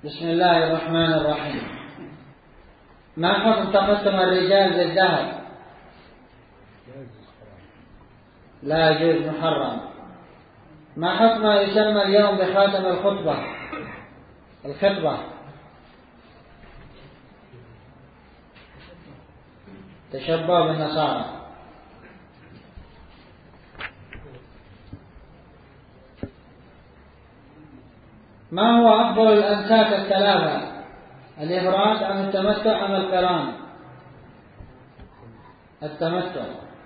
بسم الله الرحمن الرحيم. ما حكم تقدم الرجال بالذهب؟ لا يجوز، محرم. ما حكم يسمى اليوم بخاتم الخطبة؟ تشبه بالنصارى. ما هو أفضل الأنساك الثلاثة؟ الإفراد أم التمتع أم القران؟ التمتع.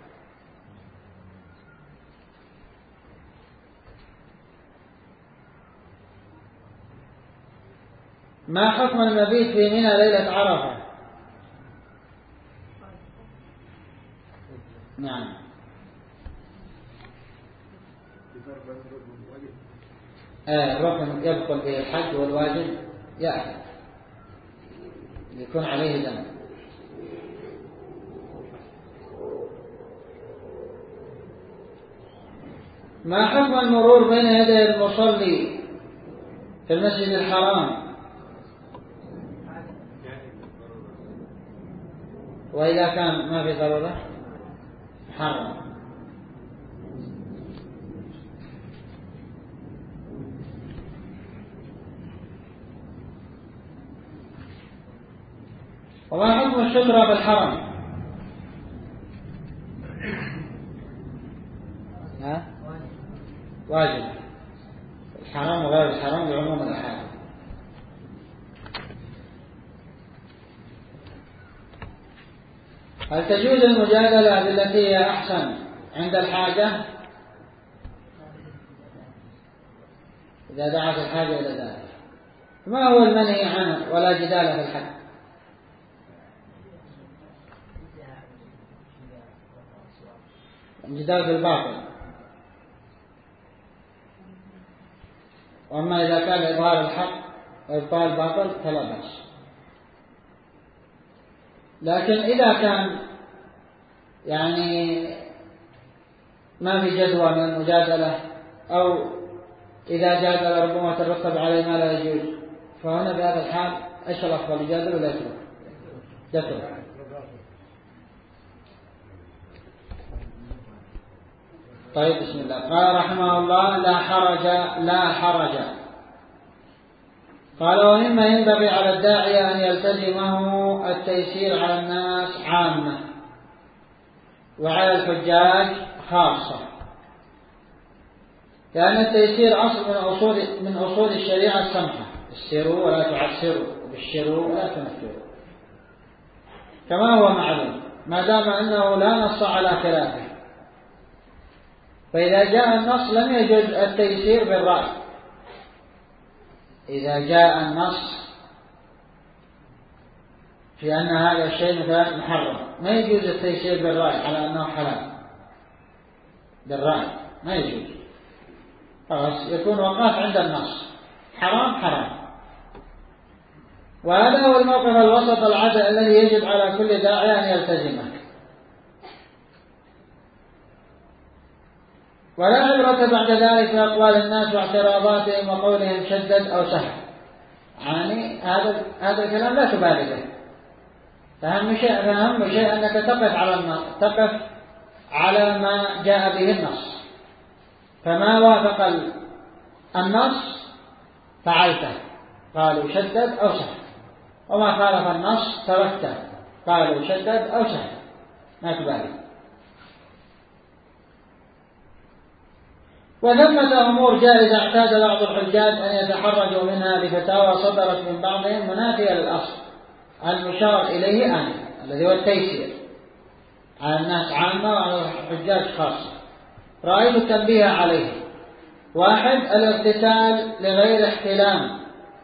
ما حكم المبيت في منى ليلة عرفة؟ نعم. الركن يدخل به الحج والواجب يأخذ يكون عليه دم. ما حكم المرور بين يدي المصلي في المسجد الحرام وإذا كان ما في ضرورة؟ محرم. وما حكم السترة بالحرم؟ واجب. الحرام وغير الحرام بعموم الأحاديث. هل تجوز المجادلة بالتي هي أحسن عند الحاجة إذا دعت الحاجة إلى ذلك؟ ما هو المنهي عنه ولا جدال في الحق؟ الجدال بالباطل. وأما إذا كان إظهار الحق وإبطال الباطل فلا بأس. لكن إذا كان يعني ما في جدوى من المجادلة أو إذا جادل ربما ترتب عليه ما لا يجوز، فهنا بهذا الحال إيش الأفضل، يجادل ولا يترك؟ طيب، بسم الله. قال رحمه الله: لا حرج. قال: ومما ينبغي على الداعية أن يلتزمه التيسير على الناس عامة وعلى الحجاج خاصة، لأن التيسير أصل من أصول الشريعة السمحة: يسروا ولا تعسروا، وبشروا ولا تنفروا، كما هو معلوم ما دام أنه لا نص على خلافه. فإذا جاء النص لم يجوز التيسير بالرأي. إذا جاء النص في أن هذا الشيء مثلا محرم ما يجوز التيسير بالرأي على أنه حلال. بالرأي ما يجوز، خلاص يكون وقاف عند النص: حرام. وهذا هو الموقف الوسط العدل الذي يجب على كل داعية أن يلتزمه. ولا عبرة بعد ذلك في أقوال الناس واعتراضاتهم وقولهم شدد أو سهل. يعني هذا الكلام لا تبالي به. فأهم شيء أنك تقف على ما جاء به النص، فما وافق النص فعلته، قالوا شدد أو سهل، وما خالف النص تركته، قالوا شدد أو سهل، ما تبالي. وثمة أمور جائزة اعتاد بعض الحجاج أن يتحرجوا منها لفتاوى صدرت من بعضهم منافية للأصل المشار إليه آنفا، الذي هو التيسير على الناس عامة وعلى الحجاج خاصة. رأيت التنبيه عليه: 1. الاغتسال لغير احتلام.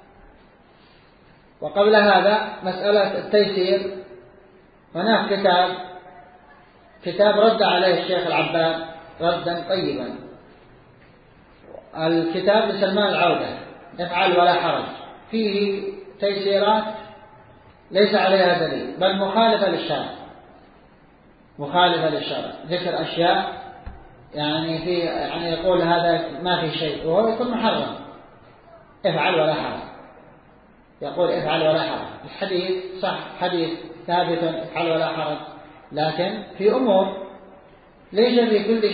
وقبل هذا مسألة التيسير هناك كتاب رد عليه الشيخ العباد ردا طيبا. الكتاب لسلمان العودة: افعل ولا حرج، فيه تيسيرات ليس عليها دليل، بل مخالفة للشرع، ذكر أشياء يعني يقول هذا ما في شيء وهو يكون محرم. افعل ولا حرج. يقول افعل ولا حرج. الحديث صح، حديث ثابت افعل ولا حرج، لكن في أمور ليس في كل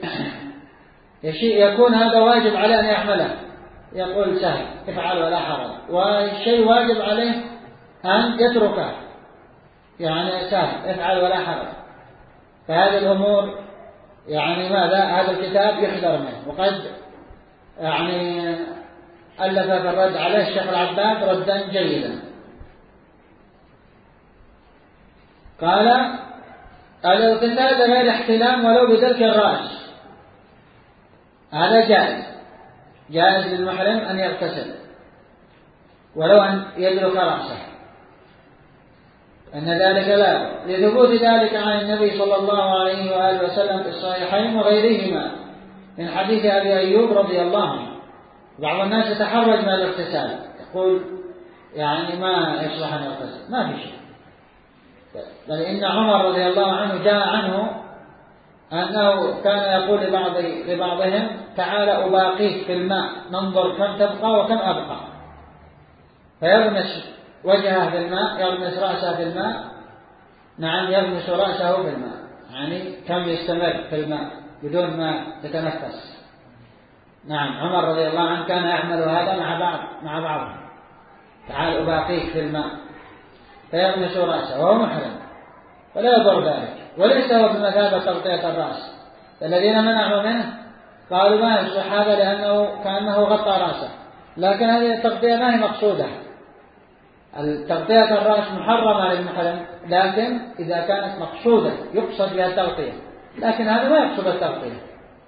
شيء يكون هذا واجب عليه أن يعمله، يقول سهل افعل ولا حرج، والشيء واجب عليه أن يتركه، يعني سهل افعل ولا حرج. فهذه الأمور يعني ماذا؟ هذا الكتاب يحذر منه. وقد يعني ألف في الرد عليه الشيخ العباد ردا جيدا. قال الاغتسال غير احتلام ولو بدلك الرأس، هذا جائز للمحرم أن يغتسل ولو أن يدلك رأسه، أن ذلك لا، لثبوت ذلك عن النبي صلى الله عليه وآله وسلم في الصحيحين وغيرهما من حديث أبي أيوب رضي الله عنه. بعض الناس يتحرج من الاغتسال، يقول يعني ما يصلح أن يغتسل، ما في شيء. بل إن عمر رضي الله عنه جاء عنه أنه كان يقول لبعضهم تعال أباقيك في الماء ننظر كم تبقى وكم أبقى، فيغمس وجهه في الماء، يغمس رأسه في الماء، نعم يغمس رأسه في الماء، يعني كم يستمر في الماء بدون ما يتنفس. نعم عمر رضي الله عنه كان يعمل هذا مع بعضهم، تعال أباقيك في الماء فيغمس رأسه وهو محرم، فلا يضر ذلك، وليس هو بمثابة تغطية الرأس. الذين منعوا منه قالوا ما يصلح هذا لأنه كأنه غطى رأسه، لكن هذه التغطية ما هي مقصودة. التغطية الرأس محرمة للمحرم، لكن إذا كانت مقصودة يقصد بها التغطية، لكن هذا ما يقصد التغطية.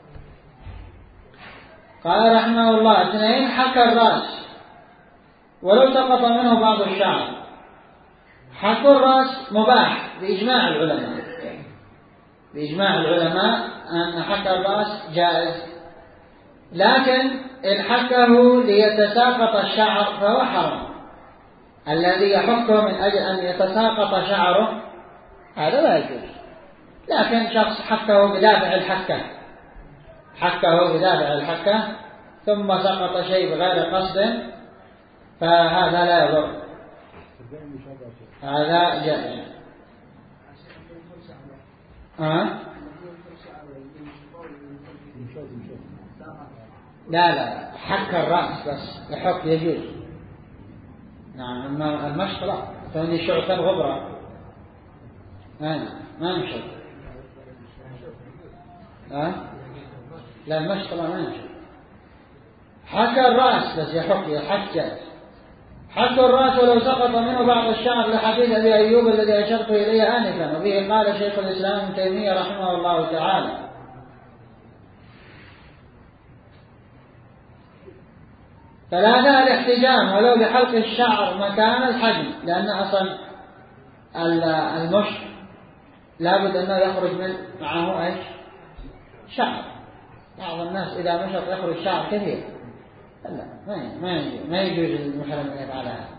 قال رحمه الله 2 حك الرأس ولو سقط منه بعض الشعر. حك الرأس مباح بإجماع العلماء أن حك الرأس جائز، لكن إن حكه ليتساقط الشعر فهو حرام. الذي يحكه من أجل أن يتساقط شعره هذا لا يجوز، لكن شخص حكه بدافع الحكة ثم سقط شيء بغير قصد فهذا لا يضر، هذا جائز. لا حك الرأس بس يحك يجوز. نعم أما المشط لا، فإن شعثا غبرة ما يمشي. لا المشط لا ما يمشي. حك الرأس بس يحك جائز. حك الرأس ولو سقط منه بعض الشعر لحديث أبي أيوب الذي أشرت إليه آنفا، وبه قال شيخ الإسلام ابن تيمية رحمه الله تعالى. ثلاثة الاحتجام ولو بحلق الشعر مكان الحجم، لأن أصلا المشط لابد أنه يخرج من معه إيش؟ شعر. بعض الناس إذا مشط يخرج شعر كثير، لا ما يجوز للمحرم أن يفعل هذا.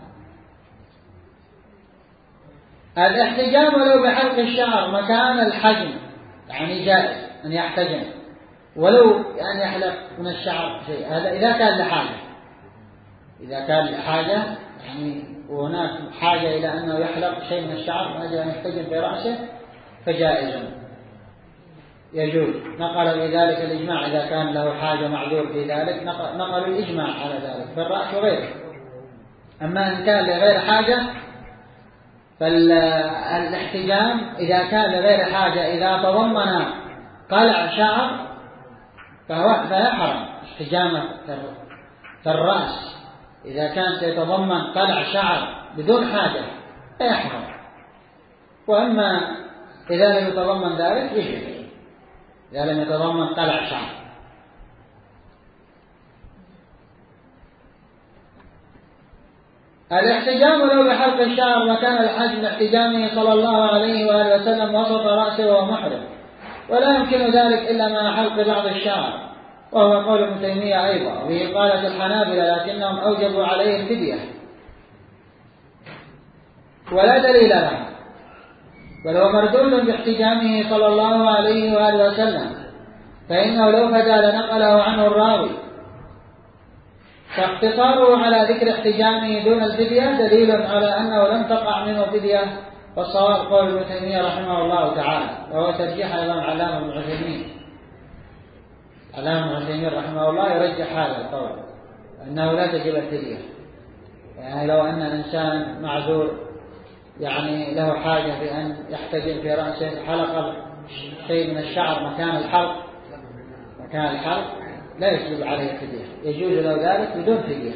الاحتجام ولو بحلق الشعر مكان الحجم، يعني جائز أن يحتجم ولو يعني يحلق من الشعر شيء، هذا إذا كان لحاجة يعني وهناك حاجة إلى أنه يحلق شيء من الشعر من أجل أن يحتجم في رأسه فجائز يجوز. نقل بذلك الإجماع إذا كان له حاجة معذور في ذلك، نقل الإجماع على ذلك في الرأس وغيره. أما إن كان لغير حاجة فالاحتجام إذا كان لغير حاجة إذا تضمن قلع شعر فهو حرام. احتجامه في الرأس إذا كانت يتضمن قلع شعر بدون حاجة فيحرم، وأما إذا لم يتضمن ذلك يجوز، إذا لم يتضمن قلع شعر. الاحتجام ولو بحلق الشعر مكان الحجم لاحتجامه صلى الله عليه وآله وسلم وسط رأسه وهو محرم، ولا يمكن ذلك إلا مع حلق بعض الشعر، وهو قول ابن تيمية أيضا، وبه قالت الحنابلة لكنهم أوجبوا عليه الفدية ولا دليل لها، بل هو مردود باحتجامه صلى الله عليه وآله وسلم، فإنه لو فدى لنقله عنه الراوي، فاقتصاره على ذكر احتجامه دون الفدية دليل على أنه لم تقع منه فدية، والصواب قول ابن تيمية رحمه الله تعالى، وهو ترجيح أيضا علامة ابن عثيمين. علامة ابن عثيمين رحمه الله يرجح هذا القول أنه لا تجب الفدية. يعني لو أن إنسان معذور يعني له حاجة في أن يحتجم في رأسه حلقة شيء من الشعر مكان الحلق لا يجب عليه الفدية، يجوز له ذلك بدون فدية.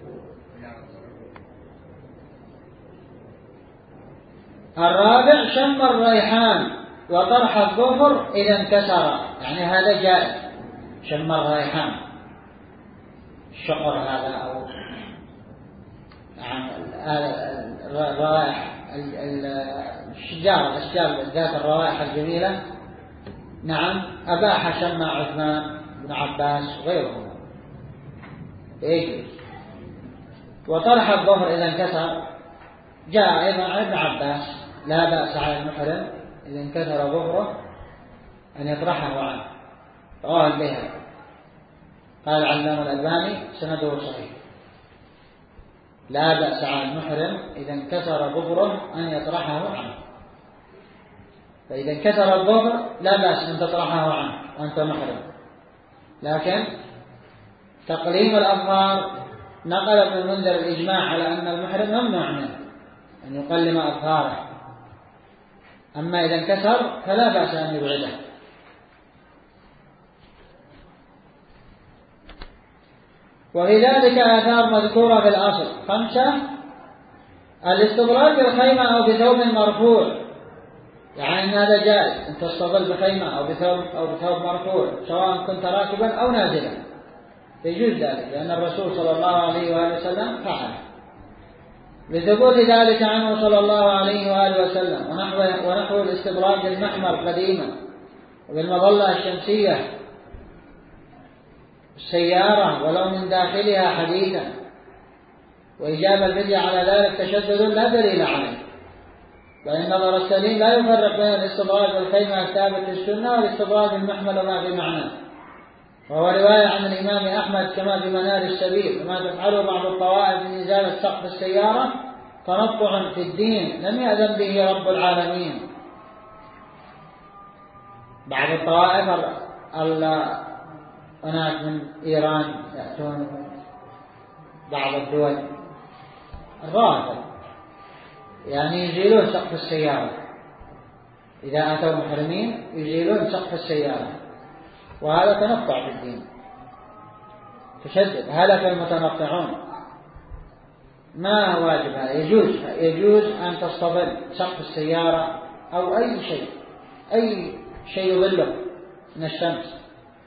الرابع شم الريحان وطرح الظفر إذا انكسر، يعني هذا جائز. شم الريحان الشقر هذا أو الروائح الأشجار ذات الروائح الجميلة، نعم أباح شم عثمان بن عباس وغيرهم يجوز. وطرح الظفر إذا انكسر جاء أيضا عن ابن عباس لا بأس على المحرم إذا انكسر ظفره أن يطرحه عنه، رواه البيهقي. قال علامة الألباني سنده صحيح، لا بأس على المحرم إذا انكسر ظفره أن يطرحه عنه. فإذا انكسر الظفر لا بأس أن تطرحه عنه وأنت محرم، لكن تقليم الأظفار نقل ابن المنذر الإجماع على أن المحرم ممنوع منه أن يقلم أظفاره، أما إذا انكسر فلا بأس أن يبعده. وفي ذلك آثار مذكورة في الأصل 5: الاستظلال بالخيمة أو بثوب مرفوع، يعني أن هذا جائز أن تستظل بخيمة أو بثوب مرفوع سواء كنت راكبا أو نازلا، يجوز ذلك لأن الرسول صلى الله عليه وآله وسلم فعل، لثبوت ذلك عنه صلى الله عليه وآله وسلم. ونحو الاستظلال بالمحمر قديما وبالمظلة الشمسية السيارة ولو من داخلها حديثا، وإجابة الفدية على ذلك تشدد لا دليل عليه، فإن نظر السليم لا يفرق بين الاستظلال بالخيمة الثابت في السنة والاستظلال بالمحمل وما في معناه. وهو رواية عن الإمام أحمد كما في منار السبيل، وما تفعله بعض الطوائف من إزالة سقف السيارة تنطع في الدين لم يأذن به رب العالمين. بعض الطوائف هناك من إيران يأتون بعض الدول الرافض يعني يزيلون سقف السيارة، إذا أتوا محرمين يزيلون سقف السيارة، وهذا تنطع في الدين تشدد، هلك المتنطعون. ما واجب هذا، يجوز أن تستظل سقف السيارة أو أي شيء يظله من الشمس.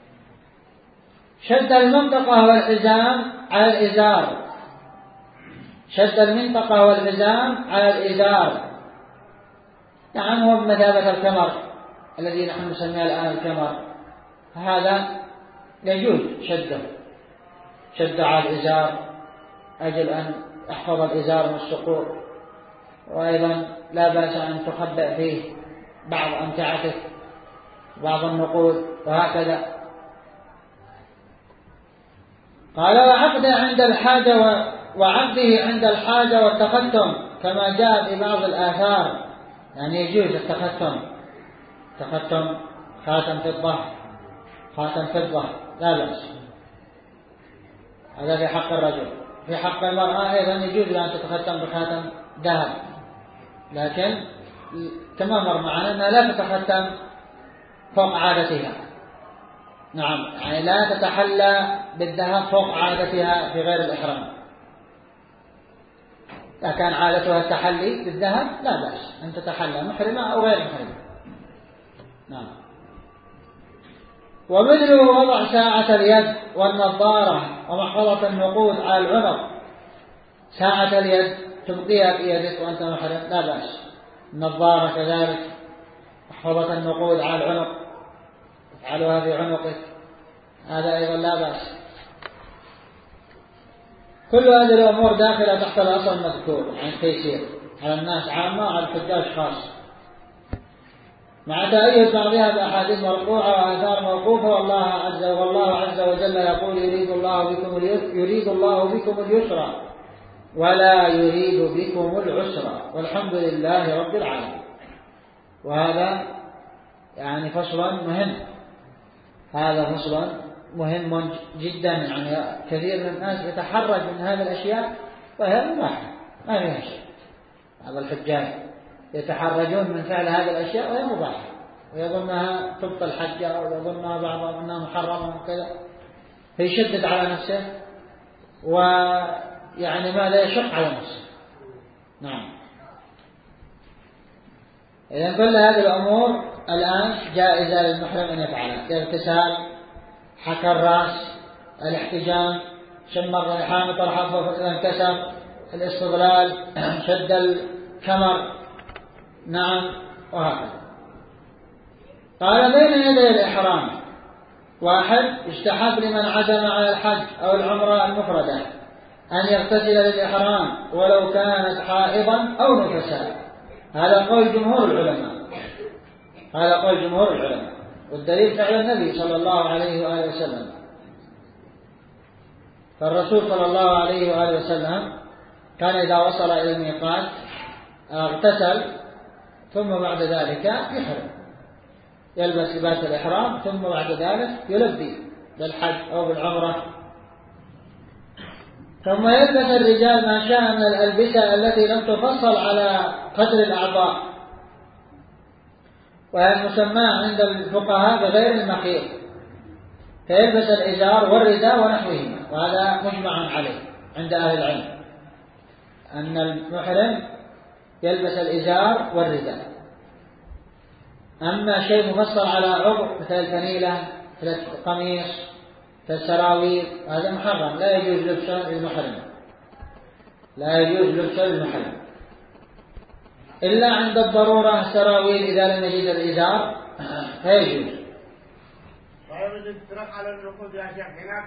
شد المنطقة والحزام على الإزار، شد المنطقة والحزام على الإزار، نعم هو بمثابة الكمر الذي نحن نسميه الآن الكمر، هذا يجوز شد على الإزار أجل أن يحفظ الإزار من السقوط، وأيضا لا بأس أن تخبئ فيه بعض أمتعتك بعض النقود وهكذا. قال وعقده عند الحاجة والتختم كما جاء في بعض الآثار، يعني يجوز تختم خاتم فضة لا بأس، هذا في حق الرجل. في حق المرأة أيضا يجوز أن تتختم بخاتم ذهب، لكن كما مر معنا أنها لا تتختم فوق عادتها، نعم يعني لا تتحلى بالذهب فوق عادتها في غير الإحرام. إذا كان عادتها التحلي بالذهب لا بأس أن تتحلى محرمة أو غير محرمة، نعم. ومثله وضع ساعة اليد والنظارة ومحفظة النقود على العنق. ساعة اليد تبقيها في يدك وأنت محرم لا بأس، النظارة كذلك، محفظة النقود على العنق تفعلها في عنقك هذا أيضا لا بأس. كل هذه الأمور داخلة تحت الأصل المذكور عن تيسير على الناس عامة وعلى الحجاج خاص. مع تأيد بعضها بأحاديث مرفوعة وآثار موقوفة. والله عز وجل يقول يريد الله بكم اليسر ولا يريد بكم العسر والحمد لله رب العالمين. وهذا يعني فصل مهم، هذا فصل مهم جدا. يعني كثير من الناس يتحرج من هذه الأشياء وهي مباحة ما فيها شيء. بعض الحجاج يتحرجون من فعل هذه الأشياء وهي مباحة ويظنها تبطل حجة ويظنها بعضهم أنها محرمة وكذا، فيشدد على نفسه ويعني ماذا يشق على نفسه. نعم. إذن كل هذه الأمور الآن جائزة للمحرم أن يفعلها، كالاغتسال، حك الرأس، الاحتجام، شم الريحان، طرحه إذا انكسر، الاستظلال، شد الكمر. نعم. وهكذا. قال بين يدي الإحرام: واحد، يستحب لمن عزم على الحج أو العمرة المفردة أن يغتسل للإحرام ولو كانت حائضا أو نفساء. هذا قول جمهور العلماء، والدليل فعل النبي صلى الله عليه وآله وسلم. فالرسول صلى الله عليه وآله وسلم كان إذا وصل إلى الميقات اغتسل ثم بعد ذلك يحرم، يلبس لباس الإحرام ثم بعد ذلك يلبي بالحج أو بالعمرة. ثم يلبس الرجال ما شاء من الألبسة التي لم تفصل على قدر الأعضاء، وهي المسمى عند الفقهاء بغير المخيط، فيلبس الإزار والرداء ونحوهما. وهذا مجمع عليه عند أهل العلم أن المحرم يلبس الإزار والرداء. أما شيء مفصل على عضو مثل الفنيلة، مثل القميص، مثل السراويل، هذا محرم، لا يجوز لبسه للمحرم، إلا عند الضرورة. السراويل إذا لم يجد الإزار فيجوز. طيب تترك على الركود يا شيخ هناك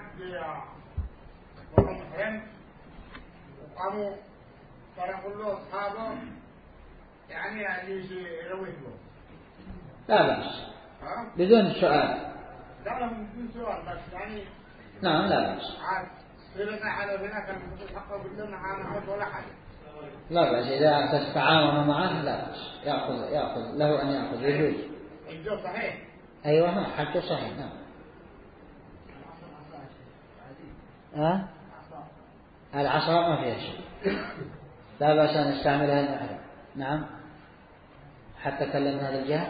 محرم وقاموا تركوا له أصحابه يعني اللي يروي له لا بأس بدون سؤال. لا بدون سؤال بس يعني نعم لا بأس. سيرنا على هناك المفروض حقه بدنا عنا ولا حاجة. لا بأس إذا تتعاون معه لا بأس، يأخذ له أن يأخذ يجوز. الجو صحيح. أيوة نعم حجه صحيح. نعم. العصا ما فيها شيء، لا بأس أن نستعملها المحرم. نعم. حتى كلمنا هذا الجهة.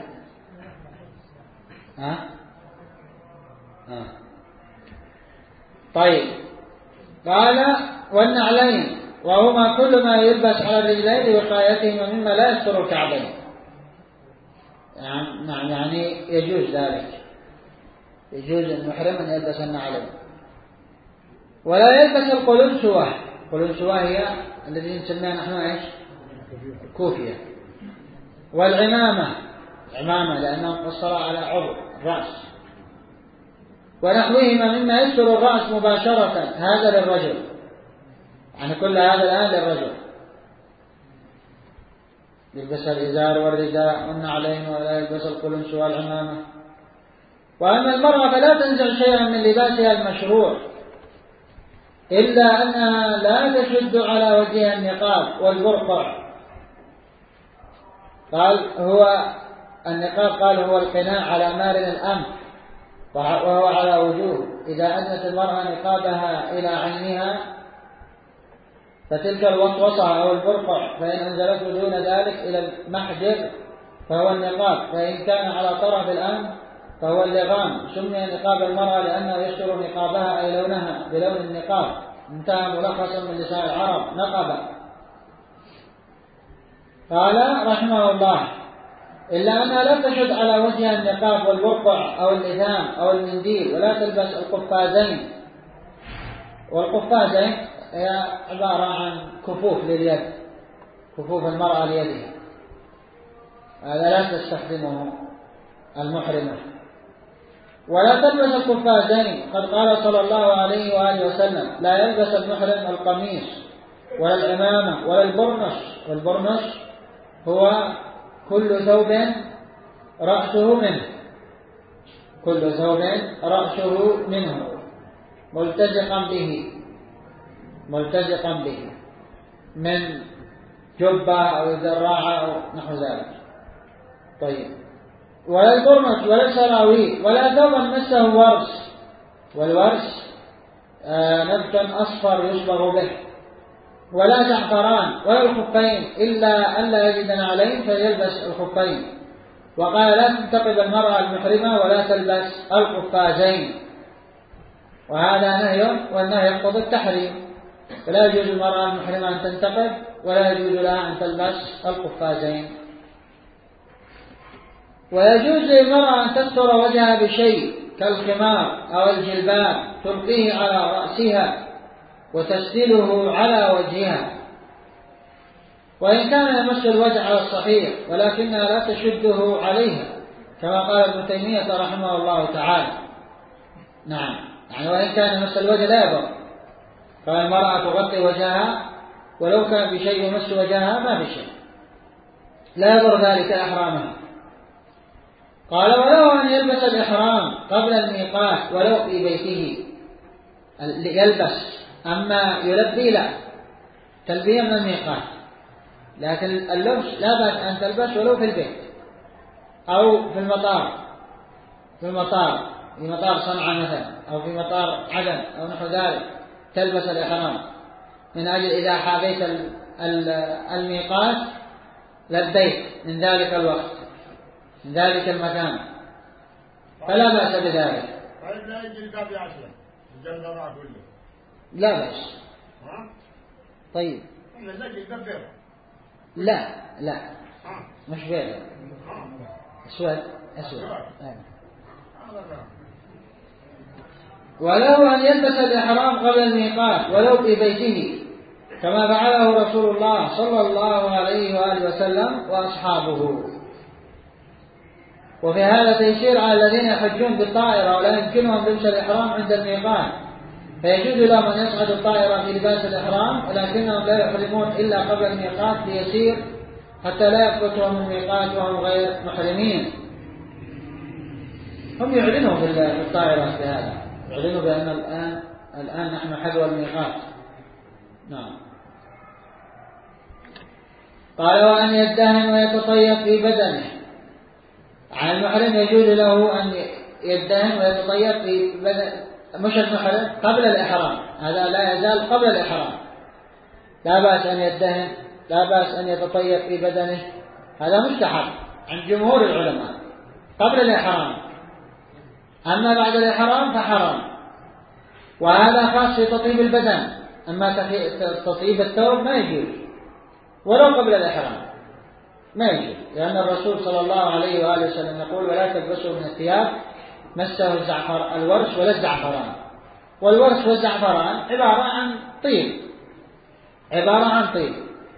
طيب. قال والنعلين وهما كل ما يلبس على الرجلين لوقايتهما مما لا يستر الكعبين. نعم يعني يجوز ذلك، يجوز المحرم أن يلبس النعلين. ولا يلبس القلنسوة. القلنسوة هي الذي نسميها نحن ايش؟ الكوفية. والعمامة، لأنها مقصرة على عضو الرأس. ونحوهما مما يستر الرأس مباشرة، هذا للرجل، يعني كل هذا الآن للرجل. يلبس الإزار والرداء والنعلين، ولا يلبس القلنس والعمامة. وأما المرأة فلا تنزع شيئا من لباسها المشروع، إلا أنها لا تشد على وجهها النقاب والبرقع. قال هو القناع على مارن الأنف، وهو على وجوه. إذا أدنت المرأة نقابها إلى عينها فتلك الوسوسة أو البرقع، فإن أنزلته دون ذلك إلى المحجر فهو النقاب، فإن كان على طرف الأنف فهو اللغام. سمي نقاب المرأة لأنه يستر نقابها أي لونها بلون النقاب. انتهى ملخصا من لسان العرب نقبا. قال رحمه الله: إلا أنها لا تشد على وجهها النقاب والبرقع أو اللثام أو المنديل، ولا تلبس القفازين. والقفازين هي عبارة عن كفوف لليد، كفوف المرأة ليدها، هذا لا تستخدمه المحرمة. ولا تلبس القفازين، قد قال صلى الله عليه وآله وسلم: لا يلبس المحرم القميص ولا العمامة ولا البرنس. والبرنس هو كل ثوب رأسه منه، كل ثوب رأسه منه ملتزقا به من جبة أو ذراعة أو نحو ذلك. طيب، ولا البرمة ولا السراويل ولا ثوبا مسه ورس، والورس نبت أصفر يصبغ به، ولا زعفران ولا الخفين إلا أن لا يجد عليه فيلبس الخفين. وقال لا تنتقب المرأة المحرمة ولا تلبس القفازين، وهذا نهي، والنهي يقتضي التحريم، فلا يجوز المرأة المحرمة أن تنتقب ولا يجوز لها أن تلبس القفازين. ويجوز للمرأة أن تستر وجهها بشيء كالخمار أو الجلباب تلقيه على رأسها وتسدله على وجهها، وإن كان يمس الوجه على الصحيح، ولكنها لا تشده عليها كما قال ابن تيمية رحمه الله تعالى. نعم، يعني وإن كان يمس الوجه لا يضر، فالمرأة تغطي وجهها ولو كان بشيء يمس وجهها ما بشيء، لا يضر ذلك إحرامها. قال ولو أن يلبس الإحرام قبل الميقات ولو في بيته، يلبس، أما يلبي لا، تلبية من الميقات، لكن اللبس لا بأس أن تلبس ولو في البيت أو في المطار في مطار صنعاء مثلا أو في مطار عدن أو نحو ذلك، تلبس الإحرام من أجل إذا حاذيت الميقات لبيت من ذلك الوقت من ذلك المكان، فلا بأس بذلك. طيب لا يجي الباب يعشر الجلدرات كله لا بأس. طيب لا مش بيض، أسود. ولو أن يلبس الإحرام قبل الميقات ولو في بيته كما فعله رسول الله صلى الله عليه وآله وسلم وأصحابه. وفي هذا تيسير على الذين يحجون بالطائرة ولا يمكنهم لبس الإحرام عند الميقات، فيجوز لهم أن يصعدوا الطائرة في لباس الإحرام، ولكنهم لا يحرمون إلا قبل الميقات ليسير حتى لا يفوتهم الميقات وهم غير محرمين. هم يعلنوا في الطائرة بهذا، يعلنوا بأن الآن نحن حذو الميقات. نعم. قال وأن يدهن ويتطيب في بدنه، عن المحرم يجوز له أن يدهن ويتطيب في بدن، مش المحرم قبل الإحرام، هذا لا يزال قبل الإحرام، لا بأس أن يدهن، لا بأس أن يتطيب في بدنه، هذا مستحب عند جمهور العلماء قبل الإحرام. أما بعد الإحرام فحرام، وهذا خاص في تطيب البدن، أما تطيب الثوب ما يجوز ولو قبل الإحرام، ما يجوز، لأن الرسول صلى الله عليه وآله وسلم يقول ولا تلبسوا من الثياب مسه الورس ولا الزعفران. والورس والزعفران عبارة عن طيب،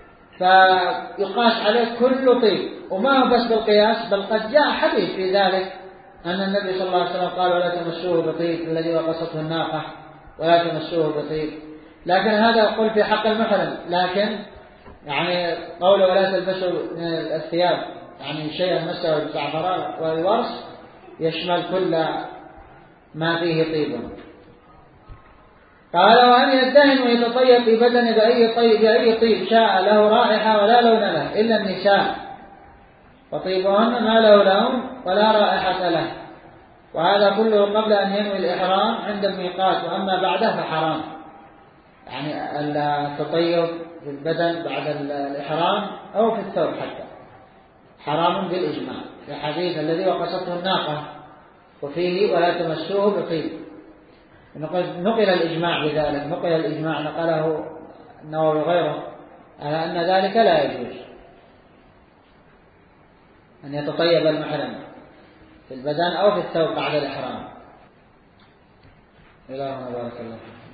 فيقاس عليه كل طيب، وما هو بس بالقياس، بل قد جاء حديث في ذلك أن النبي صلى الله عليه وسلم قال ولا تمسوه بطيب الذي وقصته الناقة، ولا تمسوه بطيب. لكن هذا يقول في حق المحرم، لكن يعني قول ولا تلبسوا من الثياب يعني شيئا مسه الزعفران والورس يشمل كل ما فيه طيب. قال وأن يدهن ويتطيب في بدنه بأي طيب شاء له رائحة ولا لون له إلا النساء، وطيبهن ما له لون ولا رائحة له، وهذا كله قبل أن ينوي الإحرام عند الميقات، وأما بعده فحرام، يعني التطيب في البدن بعد الإحرام أو في الثوب حتى حرام بالإجماع، في حديث الذي وقصته الناقة وفيه ولا تمسوه بطيب. نقل الإجماع بذلك، نقل الإجماع نقله النووي وغيره على أن ذلك لا يجوز أن يتطيب المحرم في البدن أو في الثوب بعد الإحرام. إلهنا بارك الله فيك.